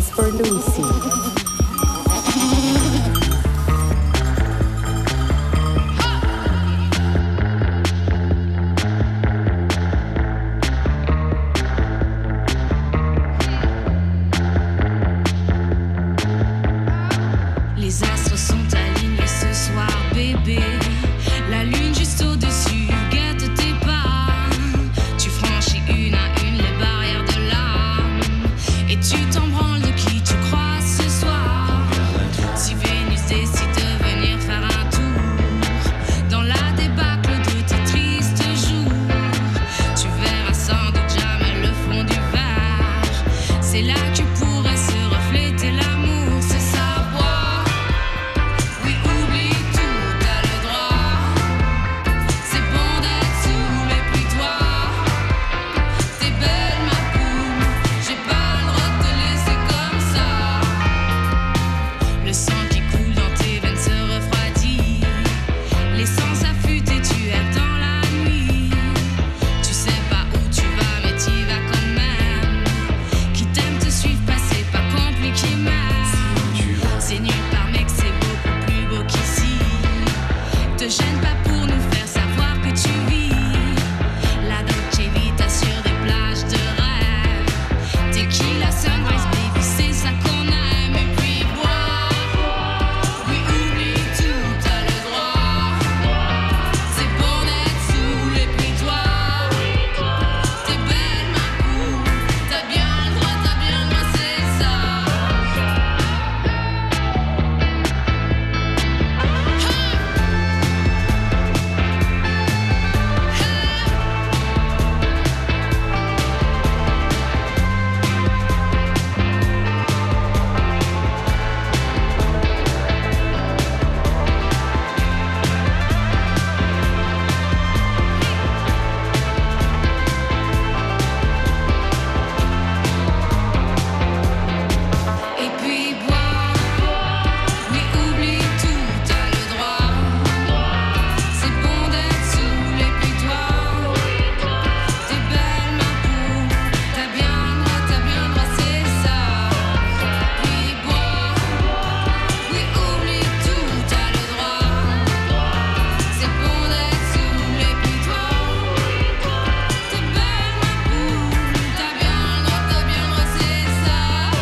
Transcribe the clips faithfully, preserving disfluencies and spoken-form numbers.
is for Lucy. Les astres sont alignés ce soir, bébé. La lune juste au-dessus guette tes pas. Tu franchis une à une les barrières de l'âme. Et tu t'en branles de qui tu crois ce soir. Si Vénus décide de venir faire un tour dans la débâcle de tes tristes jours, tu verras sans doute jamais le fond du verre. C'est là que pourrait se refléter l'amour, c'est savoir. Oui, oublie tout, t'as le droit. C'est bon d'être sous les pluies, toi. T'es belle, ma poule. J'ai pas le droit de te laisser comme ça. Le sang qui coule dans tes veines se refroidit. Les sens affûtés, tu erres dans la nuit. Tu sais pas où tu vas, mais t'y vas quand même. Qui t'aime te suivre, pas c'est pas compliqué, même. C'est nulle part, mec, c'est beaucoup plus beau qu'ici. Te gêne pas pour nous faire savoir que tu vis la Dolce Vita sur des plages de rêve. Tequila, sunrise, baby, c'est ça qu'on aime. Et puis bois, oui, oublie tout, t'as le droit. C'est bon d'être sous les pluies, toi. T'es belle, ma poule. T'as bien le droit, t'as bien le droit, c'est ça. Et puis bois, oui, oublie tout, t'as le droit. C'est bon d'être sous les pluies, toi. T'es belle, ma poule. T'as bien le droit, t'as bien le droit, c'est ça. Puis bois, oui, oublie tout, t'as le droit. C'est bon d'être sous les pluies, toi. T'es belle, ma poule. T'as bien le droit, t'as bien le droit, c'est ça.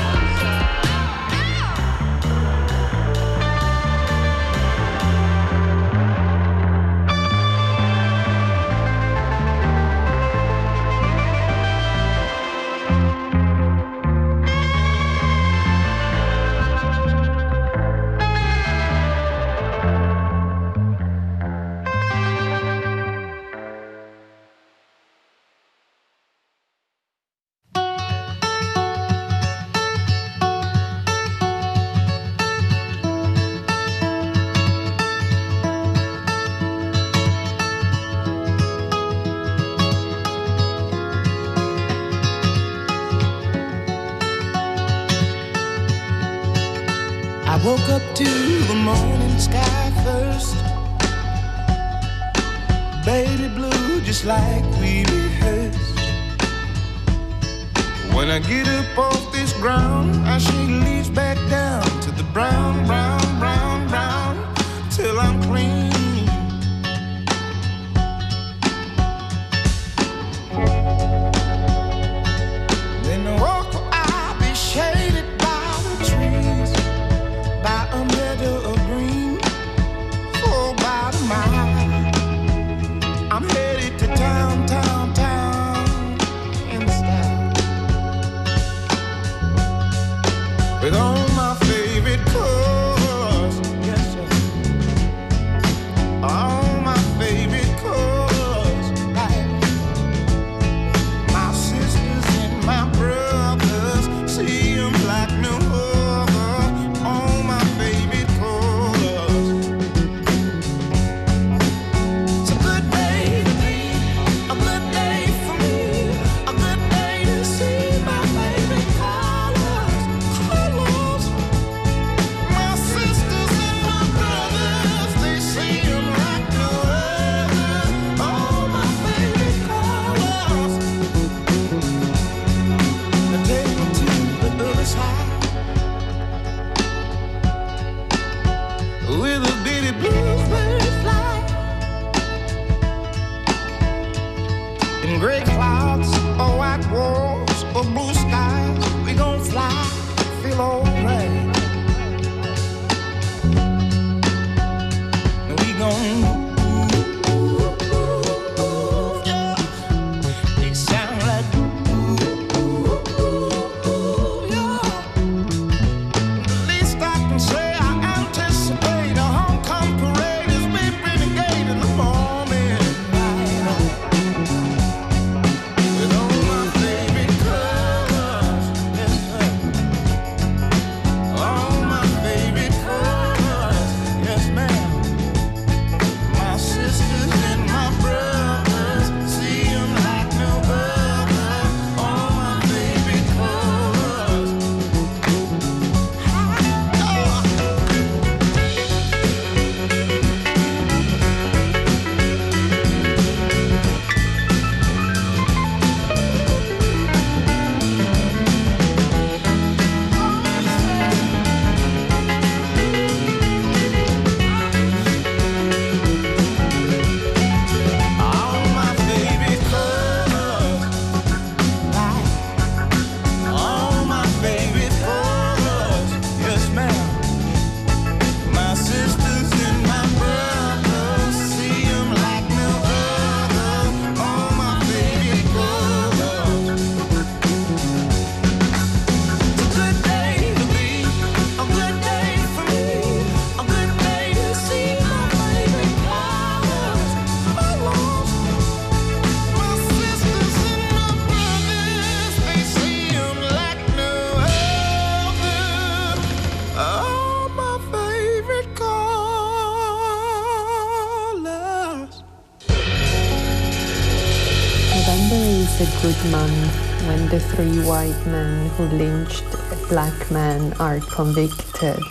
I woke up to the morning sky first. Baby blue, just like we rehearsed. When I get up off this ground, I shake leaves back down to the brown, brown, brown, brown, till I'm clean. Then the walk I'll be shaded by the trees, by a meadow of green, for about a mile. I'm headed to town, town, town, in style, with all my favorite cars with a bitty bluebird fly. In gray clouds or white walls or blue skies, we gon' fly, feel alright. We gon' a good month when the three white men who lynched a black man are convicted.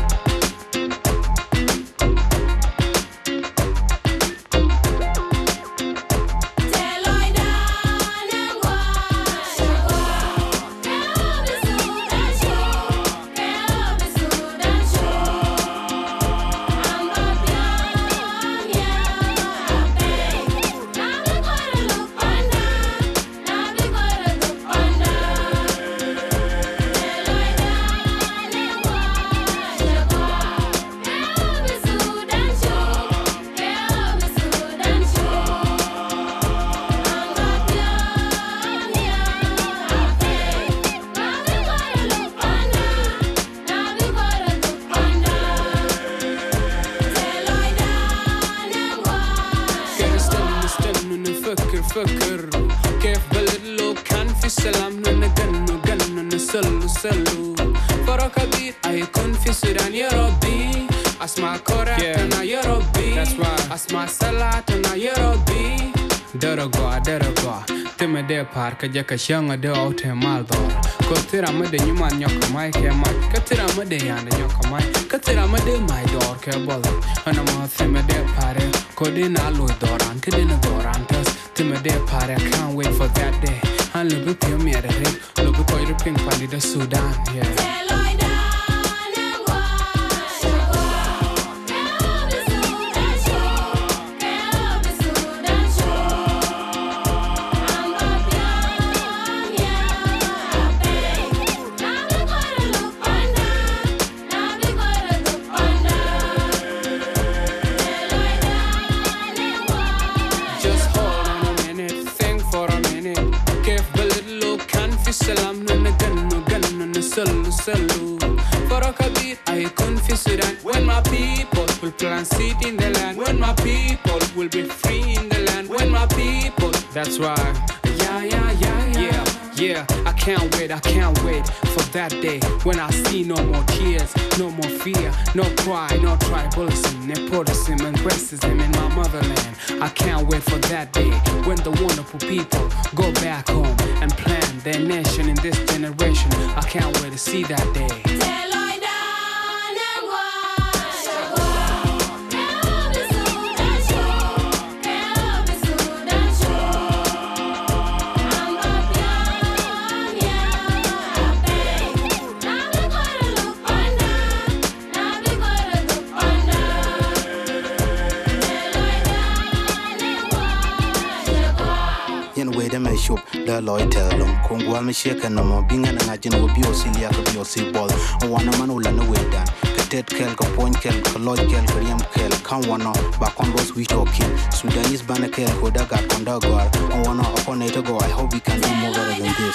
Par ka jaka shanga de ote maldor ko tira made nyuman nyoka mai ke mat ka tira made yanda nyoka mai ka tira made mai dor ke bol ana ma theme de pare ko dina lo doran ke dina doran tas theme de pare can't wait for that day han lo bi pio mi re lo bi ko ru ping pali de Sudan yeah. When my people will plant seed in the land, when my people will be free in the land, when my people, that's right, yeah, yeah, yeah, yeah, yeah, yeah, I can't wait, I can't wait for that day, when I see no more tears, no more fear, no cry, no tribalism, nepotism and racism in my motherland, I can't wait for that day, when the wonderful people go back home and plan their nation in this generation, I can't wait to see that day. Under la loitel long kongwa me shake no mo binga na ngajin wo bio silia ko bio si bol wana manula no wedan tet kel ko point kel ko loj kel ko yam kel kan wana ba kon was we talking Sudanese bana kel ko daga kon daga wana upon it go I hope we can do more better than this.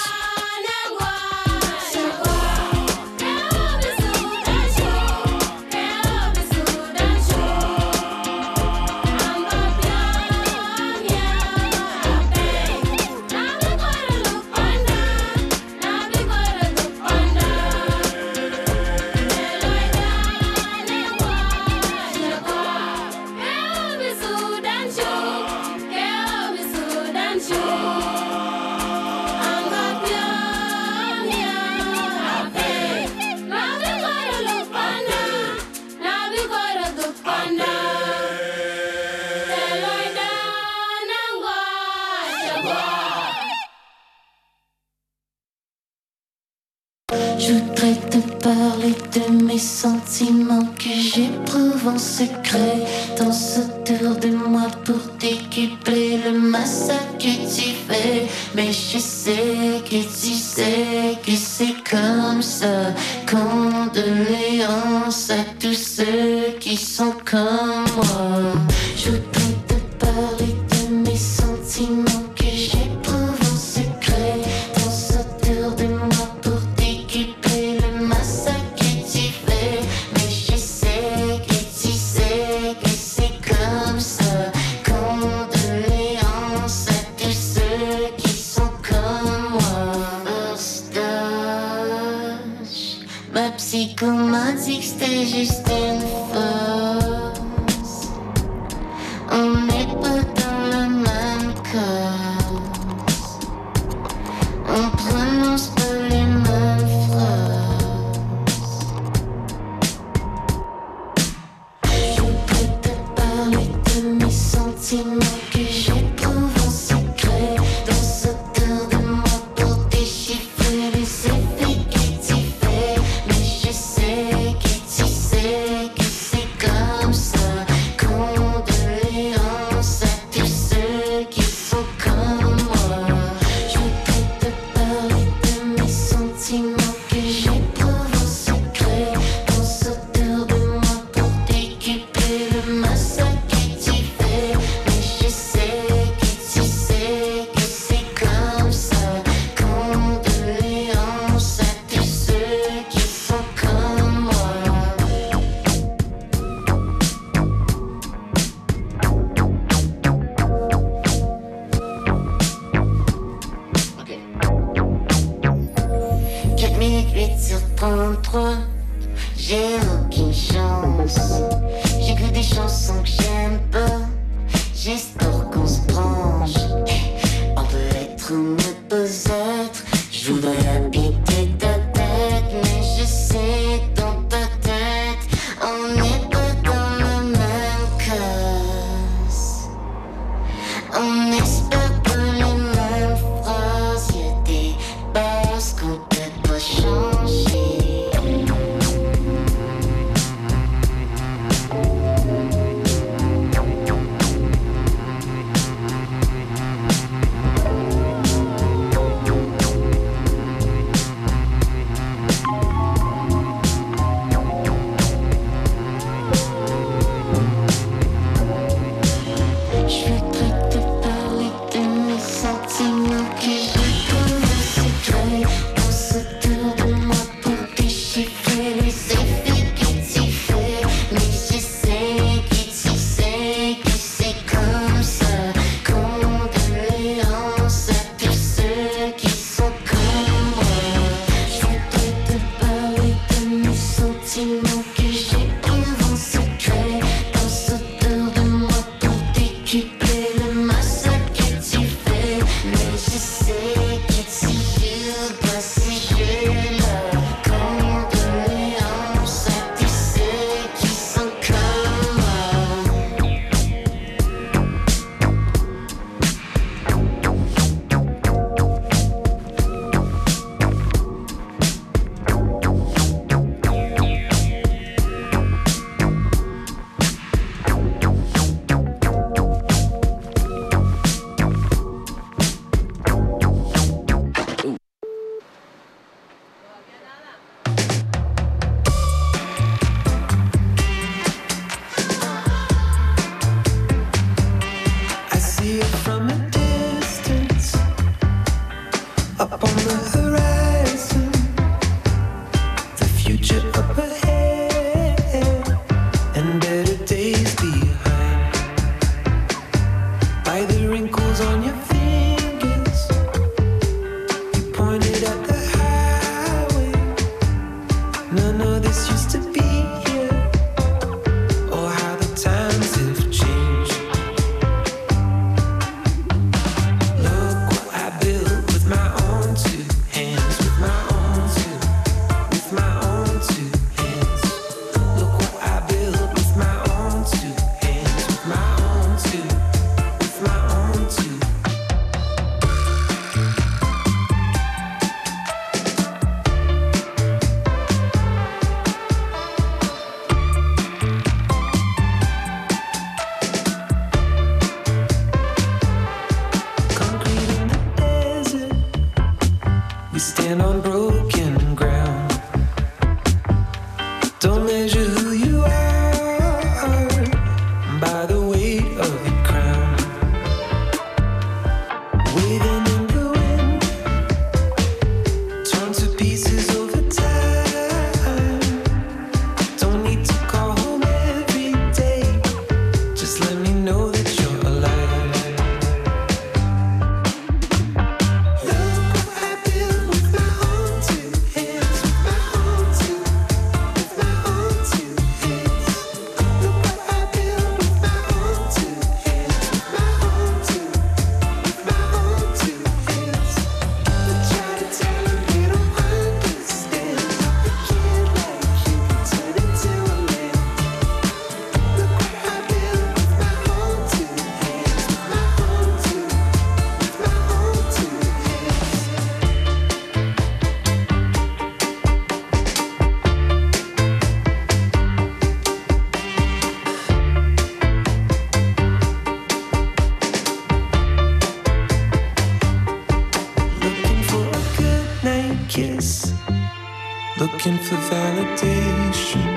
Je voudrais te parler de mes sentiments que j'éprouve en secret. Danse autour de moi pour décupler le massacre que tu fais. Mais je sais que tu sais que c'est comme ça. Condoléances à tous ceux qui sont comme moi. Je voudrais te parler de mes sentiments que j'éprouve en secret. Danse autour de moi pour décupler le massacre que tu fais. Mais je sais que tu sais que c'est comme ça. Condoléances à tous ceux qui sont comme moi. First touch, ma psycho m'a dit que c'était juste une force. On n'est pas dans la même cause. On prononce pas les mêmes phrases. Je voudrais te parler de mes sentiments que j'éprouve en secret. Danse autour de moi pour déchiffrer les effets que tu fais. Mais je sais que tu sais que c'est comme ça. Condoléances à tous ceux qui sont comme moi. Je voudrais te parler de mes sentiments que j'éprouve en secret. Danse autour de moi pour décupler le massacre que tu fais. Mais je sais que tu sais que c'est comme ça. Condoléances à tous ceux qui sont comme moi. quatre minutes huit sur trente-trois, j'ai aucune chance. J'écoute des chansons que j'aime pas, j'espère qu'on se branche. On peut être ou ne pas être, je voudrais habiter ta tête. Mais je sais que dans ta tête, on n'est pas dans la même case. On espère pas les mêmes phrases. Y'a des bases qu'on peut pas changer. looking for validation.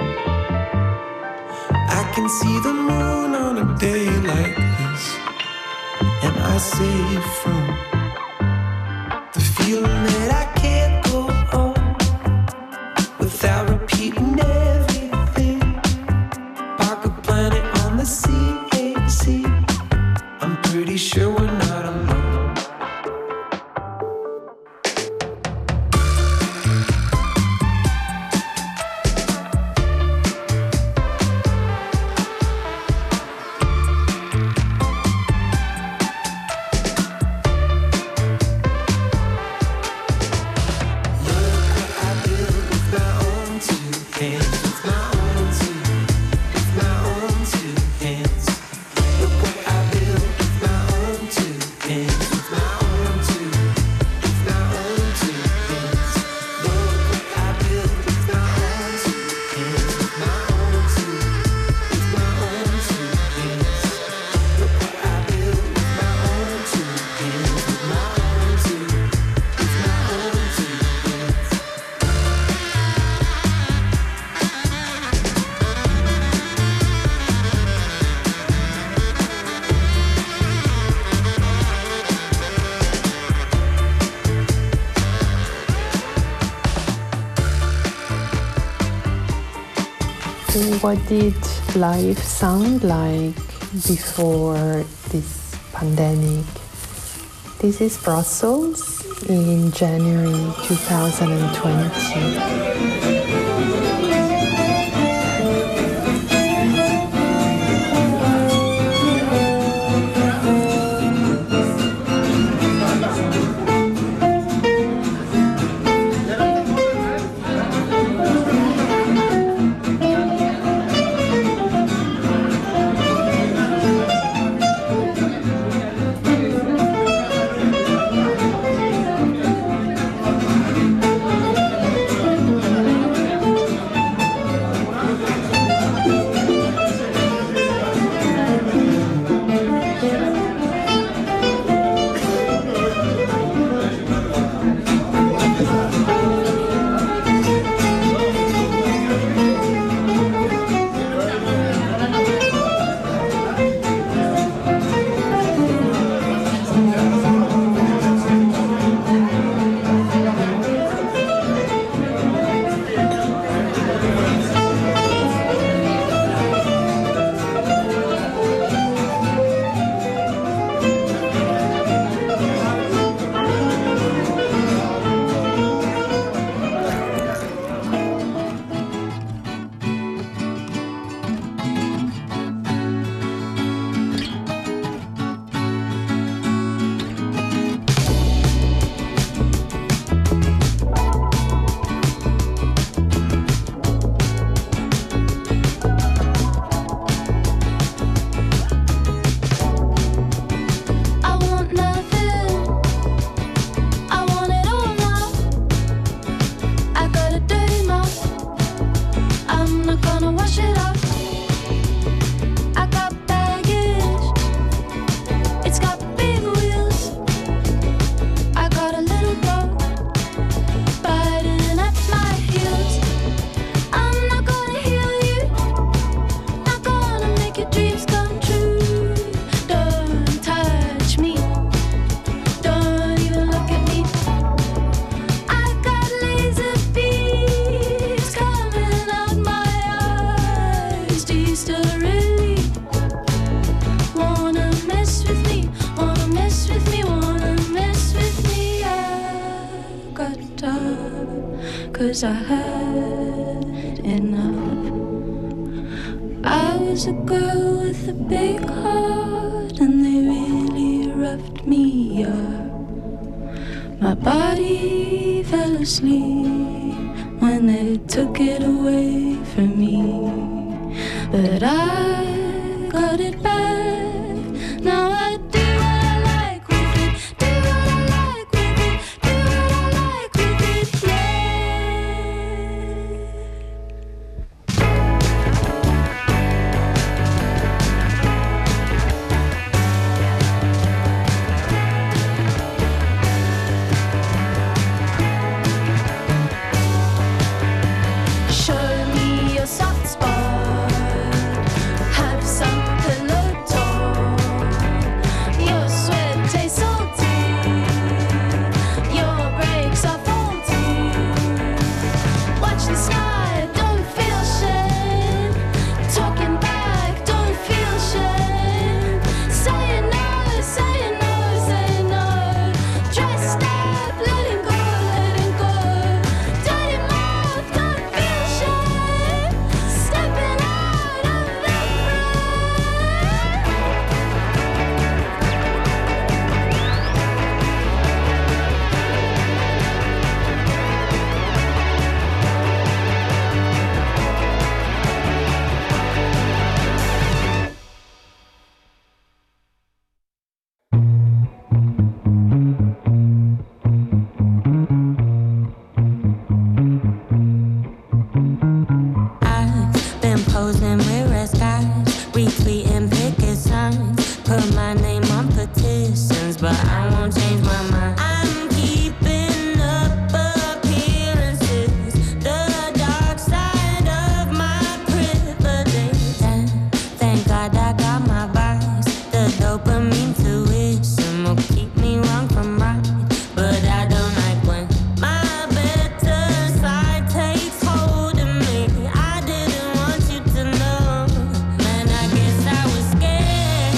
I can see the moon on a day like this. Am I safe from the feeling that I can't go on without repeating everything? Pocket planet on the C A C. I'm pretty sure we're not alone. What did life sound like before this pandemic? This is Brussels in January two thousand twenty. Cause I had enough. I was a girl with a big heart, and they really roughed me up. My body fell asleep when they took it away from me, but I got it back. Now I do what I like with it, do what I like with it, do what I like with it, signs, put my name on petitions, but I won't change my mind. I'm keeping up appearances, the dark side of my privilege. And thank God I got my vice, the dopamine tuition will keep me wrong from right. But I don't like when my better side takes hold of me. I didn't want you to know, man, I guess I was scared.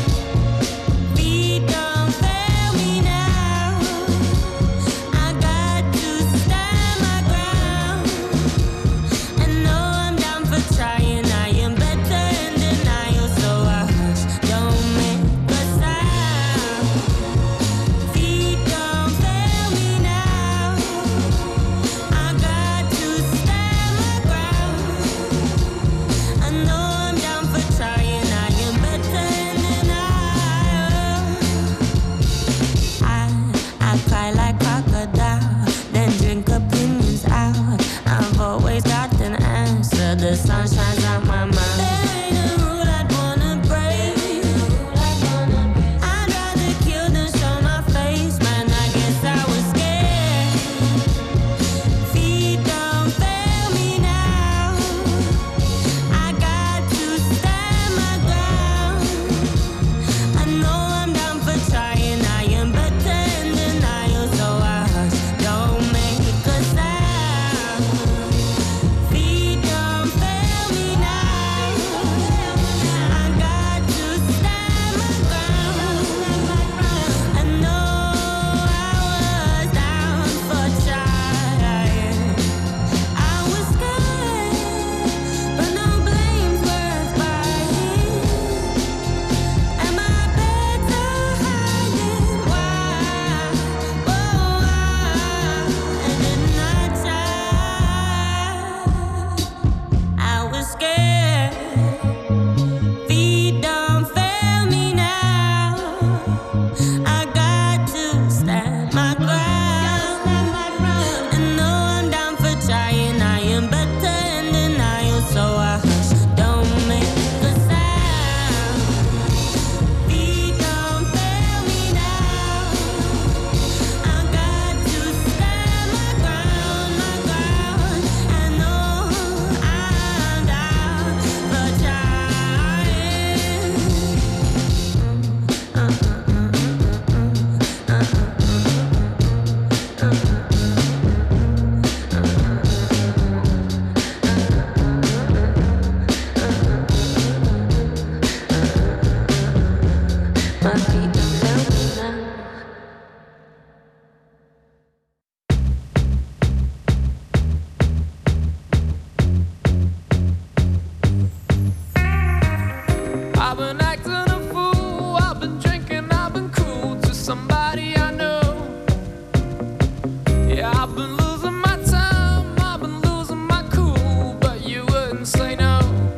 Feet don't fail me now. I got to stand my ground. I know I'm down for trying. I am better in denial, so I hush, don't make a sound. Feet don't fail me now. I got to stand my ground. I know I'm down for trying. I am better in denial. I I cry like crocodile, then drink opinions out. I've always got an answer. The sun shines on my mind. There ain't a rule I'd wanna break. I'd rather kill than show my face. Man, I guess I was scared. Feet don't fail me now. I got to stand my ground. I know I'm down for trying. I am better in denial, so I hush, don't make a sound. Feet don't fail me now. I got to stand my ground. I know I was down for trying. I was scared, but no blame's worth buying. Am I better hiding? Why? Oh, why? And didn't I try? I was scared. Feet don't fail me now. I got to stand my ground. I know I'm down for trying. I am better in denial, so I hush, don't make a sound. Feet don't fail me now. I got to stand my ground, my ground. I know I'm down for trying. Uh, uh, uh, uh, uh, uh, uh, uh, uh. My feet don't fail me now. I've been acting a fool, I've been drinking, I've been cruel to somebody I know. Yeah, I've been losing my time, I've been losing my cool, but you wouldn't say no.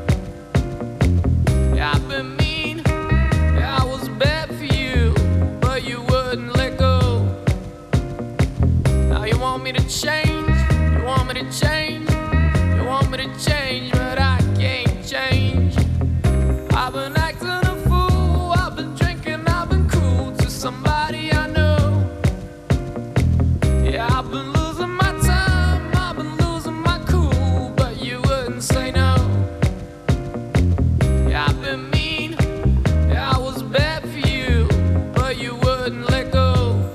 Yeah, I've been mean, yeah, I was bad for you, but you wouldn't let go. Now you want me to change, you want me to change, you want me to change, but I can't change. I've been acting a fool, I've been drinking, I've been cruel to somebody I know. Yeah, I've been losing my time, I've been losing my cool, but you wouldn't say no. Yeah, I've been mean, yeah, I was bad for you, but you wouldn't let go.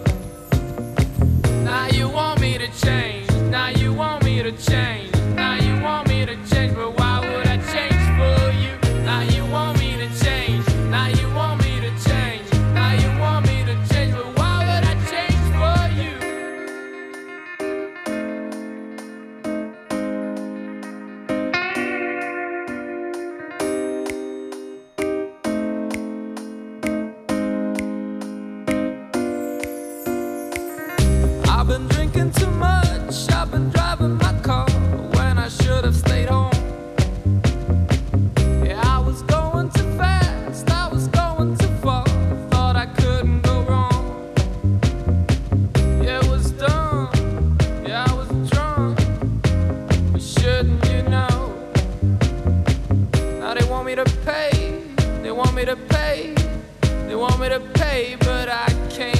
Now you want me to change, now you want me to change, now you want me to change, but why would I change for you? Now you want me to change, now you want me to change, now you want me to change, but why would I change for you? I've been drinking too much, I've been driving my car when I should have stayed home. Yeah, I was going too fast, I was going too far, thought I couldn't go wrong. Yeah, it was done, yeah, I was drunk, but shouldn't you know? Now they want me to pay, they want me to pay want me to pay, but I can't.